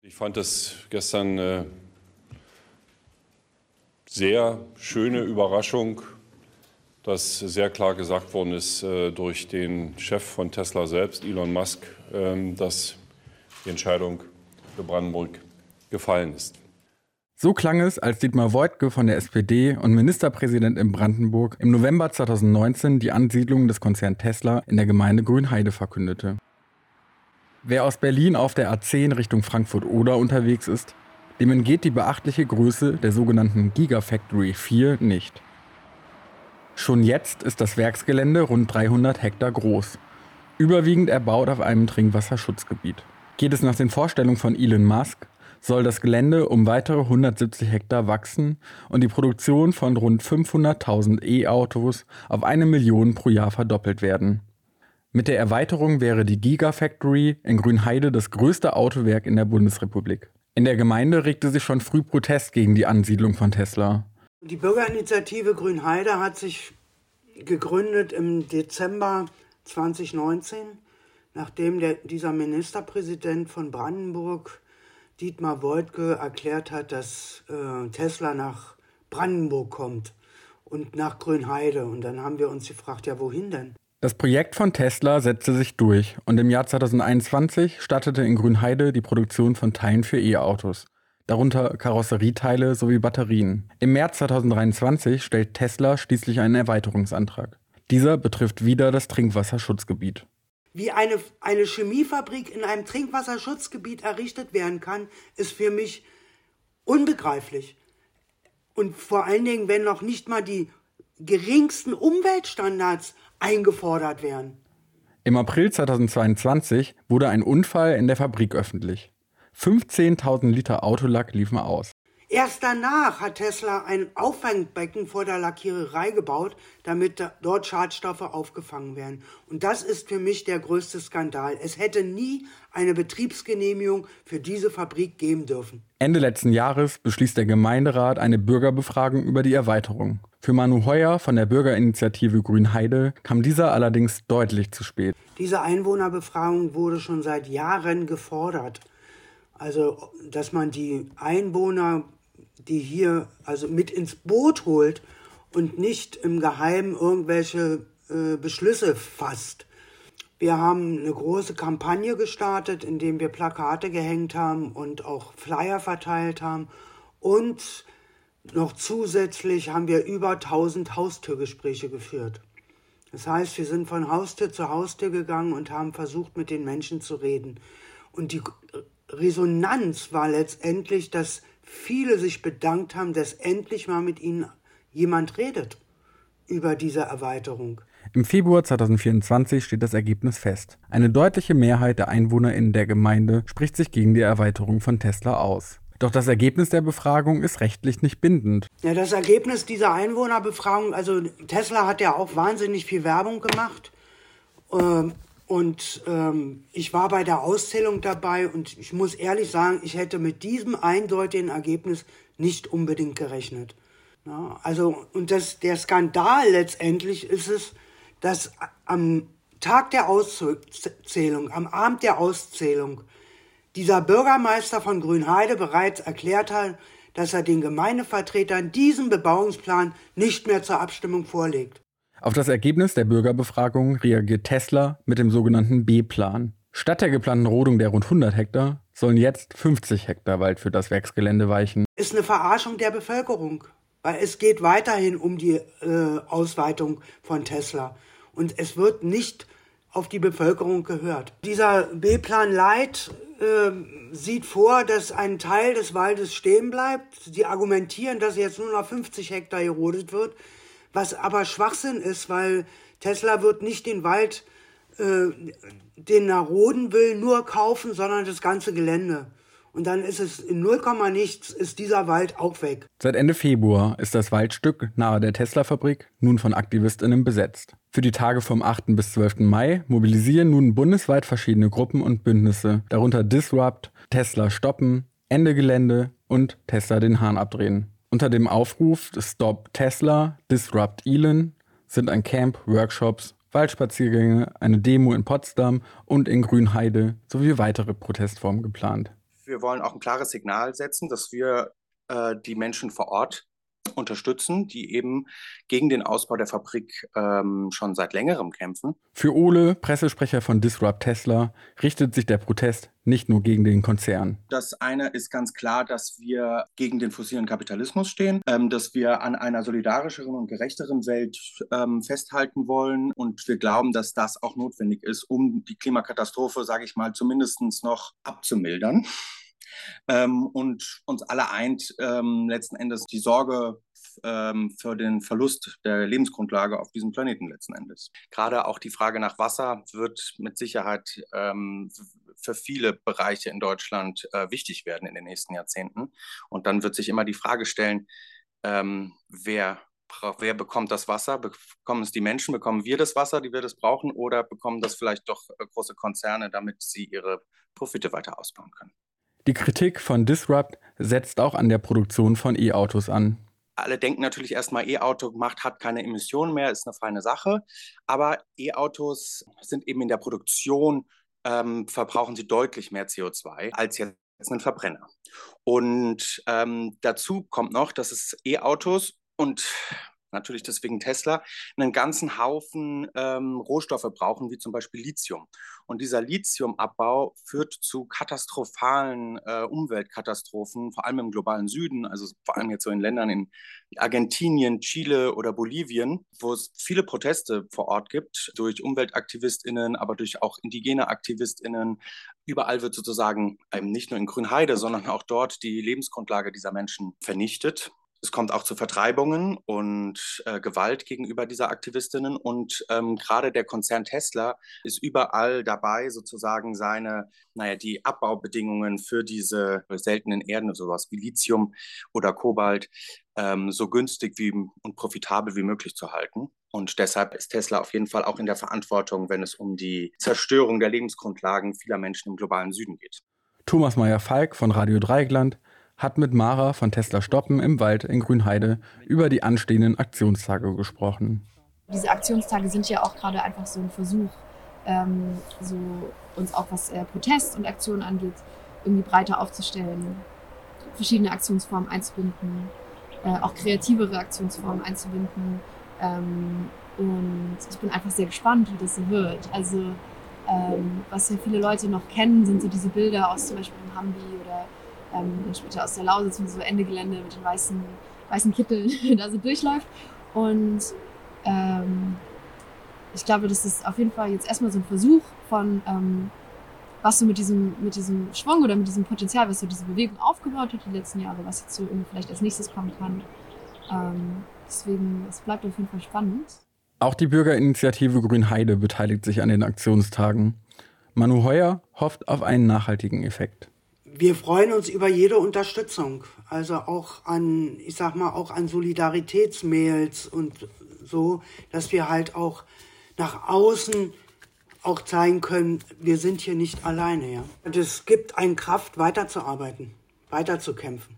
Ich fand es gestern eine sehr schöne Überraschung, dass sehr klar gesagt worden ist durch den Chef von Tesla selbst, Elon Musk, dass die Entscheidung für Brandenburg gefallen ist. So klang es, als Dietmar Woidke von der SPD und Ministerpräsident in Brandenburg im November 2019 die Ansiedlung des Konzerns Tesla in der Gemeinde Grünheide verkündete. Wer aus Berlin auf der A10 Richtung Frankfurt-Oder unterwegs ist, dem entgeht die beachtliche Größe der sogenannten Gigafactory 4 nicht. Schon jetzt ist das Werksgelände rund 300 Hektar groß, überwiegend erbaut auf einem Trinkwasserschutzgebiet. Geht es nach den Vorstellungen von Elon Musk, soll das Gelände um weitere 170 Hektar wachsen und die Produktion von rund 500.000 E-Autos auf 1 Million pro Jahr verdoppelt werden. Mit der Erweiterung wäre die Gigafactory in Grünheide das größte Autowerk in der Bundesrepublik. In der Gemeinde regte sich schon früh Protest gegen die Ansiedlung von Tesla. Die Bürgerinitiative Grünheide hat sich gegründet im Dezember 2019, nachdem dieser Ministerpräsident von Brandenburg, Dietmar Woidke, erklärt hat, dass Tesla nach Brandenburg kommt und nach Grünheide. Und dann haben wir uns gefragt, ja, wohin denn? Das Projekt von Tesla setzte sich durch und im Jahr 2021 startete in Grünheide die Produktion von Teilen für E-Autos, darunter Karosserieteile sowie Batterien. Im März 2023 stellt Tesla schließlich einen Erweiterungsantrag. Dieser betrifft wieder das Trinkwasserschutzgebiet. Wie eine Chemiefabrik in einem Trinkwasserschutzgebiet errichtet werden kann, ist für mich unbegreiflich. Und vor allen Dingen, wenn noch nicht mal die geringsten Umweltstandards eingefordert werden. Im April 2022 wurde ein Unfall in der Fabrik öffentlich. 15.000 Liter Autolack liefen aus. Erst danach hat Tesla ein Auffangbecken vor der Lackiererei gebaut, damit dort Schadstoffe aufgefangen werden. Und das ist für mich der größte Skandal. Es hätte nie eine Betriebsgenehmigung für diese Fabrik geben dürfen. Ende letzten Jahres beschließt der Gemeinderat eine Bürgerbefragung über die Erweiterung. Für Manu Heuer von der Bürgerinitiative Grünheide kam dieser allerdings deutlich zu spät. Diese Einwohnerbefragung wurde schon seit Jahren gefordert. Also, dass man die Einwohner, die hier also mit ins Boot holt und nicht im Geheimen irgendwelche Beschlüsse fasst. Wir haben eine große Kampagne gestartet, indem wir Plakate gehängt haben und auch Flyer verteilt haben. Und noch zusätzlich haben wir über 1000 Haustürgespräche geführt. Das heißt, wir sind von Haustür zu Haustür gegangen und haben versucht, mit den Menschen zu reden. Und die Resonanz war letztendlich, dass viele sich bedankt haben, dass endlich mal mit ihnen jemand redet über diese Erweiterung. Im Februar 2024 steht das Ergebnis fest. Eine deutliche Mehrheit der EinwohnerInnen der Gemeinde spricht sich gegen die Erweiterung von Tesla aus. Doch das Ergebnis der Befragung ist rechtlich nicht bindend. Ja, das Ergebnis dieser Einwohnerbefragung, also Tesla hat ja auch wahnsinnig viel Werbung gemacht. Ich war bei der Auszählung dabei und ich muss ehrlich sagen, ich hätte mit diesem eindeutigen Ergebnis nicht unbedingt gerechnet. Ja, der Skandal letztendlich ist es, dass am Tag der Auszählung, am Abend der Auszählung, dieser Bürgermeister von Grünheide bereits erklärt hat, dass er den Gemeindevertretern diesen Bebauungsplan nicht mehr zur Abstimmung vorlegt. Auf das Ergebnis der Bürgerbefragung reagiert Tesla mit dem sogenannten B-Plan. Statt der geplanten Rodung der rund 100 Hektar sollen jetzt 50 Hektar Wald für das Werksgelände weichen. Ist eine Verarschung der Bevölkerung, weil es geht weiterhin um die Ausweitung von Tesla. Und es wird nicht auf die Bevölkerung gehört. Dieser B-Plan Light sieht vor, dass ein Teil des Waldes stehen bleibt. Sie argumentieren, dass jetzt nur noch 50 Hektar gerodet wird, was aber Schwachsinn ist, weil Tesla wird nicht den Wald, den er roden will, nur kaufen, sondern das ganze Gelände. Und dann ist es in 0, nichts, ist dieser Wald auch weg. Seit Ende Februar ist das Waldstück nahe der Tesla-Fabrik nun von AktivistInnen besetzt. Für die Tage vom 8. bis 12. Mai mobilisieren nun bundesweit verschiedene Gruppen und Bündnisse, darunter Disrupt, Tesla stoppen, Ende Gelände und Tesla den Hahn abdrehen. Unter dem Aufruf Stop Tesla, Disrupt Elon sind ein Camp, Workshops, Waldspaziergänge, eine Demo in Potsdam und in Grünheide sowie weitere Protestformen geplant. Wir wollen auch ein klares Signal setzen, dass wir die Menschen vor Ort unterstützen, die eben gegen den Ausbau der Fabrik schon seit längerem kämpfen. Für Ole, Pressesprecher von Disrupt Tesla, richtet sich der Protest nicht nur gegen den Konzern. Das eine ist ganz klar, dass wir gegen den fossilen Kapitalismus stehen, dass wir an einer solidarischeren und gerechteren Welt festhalten wollen. Und wir glauben, dass das auch notwendig ist, um die Klimakatastrophe, sage ich mal, zumindest noch abzumildern. Und uns alle eint letzten Endes die Sorge für den Verlust der Lebensgrundlage auf diesem Planeten letzten Endes. Gerade auch die Frage nach Wasser wird mit Sicherheit für viele Bereiche in Deutschland wichtig werden in den nächsten Jahrzehnten. Und dann wird sich immer die Frage stellen, wer bekommt das Wasser? Bekommen es die Menschen? Bekommen wir das Wasser, die wir das brauchen? Oder bekommen das vielleicht doch große Konzerne, damit sie ihre Profite weiter ausbauen können? Die Kritik von Disrupt setzt auch an der Produktion von E-Autos an. Alle denken natürlich erstmal, E-Auto hat keine Emissionen mehr, ist eine feine Sache. Aber E-Autos sind eben in der Produktion, verbrauchen sie deutlich mehr CO2 als jetzt ein Verbrenner. Und dazu kommt noch, dass es E-Autos und natürlich deswegen Tesla, einen ganzen Haufen Rohstoffe brauchen, wie zum Beispiel Lithium. Und dieser Lithiumabbau führt zu katastrophalen Umweltkatastrophen, vor allem im globalen Süden, also vor allem jetzt so in Ländern in Argentinien, Chile oder Bolivien, wo es viele Proteste vor Ort gibt, durch UmweltaktivistInnen, aber durch auch indigene AktivistInnen. Überall wird sozusagen nicht nur in Grünheide, sondern auch dort die Lebensgrundlage dieser Menschen vernichtet. Es kommt auch zu Vertreibungen und Gewalt gegenüber dieser Aktivistinnen. Und gerade der Konzern Tesla ist überall dabei, sozusagen die Abbaubedingungen für diese seltenen Erden, sowas wie Lithium oder Kobalt, so günstig und profitabel wie möglich zu halten. Und deshalb ist Tesla auf jeden Fall auch in der Verantwortung, wenn es um die Zerstörung der Lebensgrundlagen vieler Menschen im globalen Süden geht. Thomas Meyer-Falk von Radio Dreieckland hat mit Mara von Tesla Stoppen im Wald in Grünheide über die anstehenden Aktionstage gesprochen. Diese Aktionstage sind ja auch gerade einfach so ein Versuch, so uns auch was Protest und Aktionen angeht, irgendwie breiter aufzustellen, verschiedene Aktionsformen einzubinden, auch kreativere Aktionsformen einzubinden. Und ich bin einfach sehr gespannt, wie das so wird. Also was ja viele Leute noch kennen, sind so diese Bilder aus zum Beispiel in Hambi oder später aus der Lausitz, wie so Ende Gelände mit den weißen Kitteln da so durchläuft. Und ich glaube, das ist auf jeden Fall jetzt erstmal so ein Versuch von, was so mit diesem Schwung oder mit diesem Potenzial, was so diese Bewegung aufgebaut hat die letzten Jahre, was jetzt so irgendwie vielleicht als nächstes kommen kann. Deswegen, es bleibt auf jeden Fall spannend. Auch die Bürgerinitiative Grünheide beteiligt sich an den Aktionstagen. Manu Heuer hofft auf einen nachhaltigen Effekt. Wir freuen uns über jede Unterstützung, also auch an Solidaritätsmails und so, dass wir halt auch nach außen auch zeigen können, wir sind hier nicht alleine. Ja. Und es gibt eine Kraft, weiterzuarbeiten, weiterzukämpfen.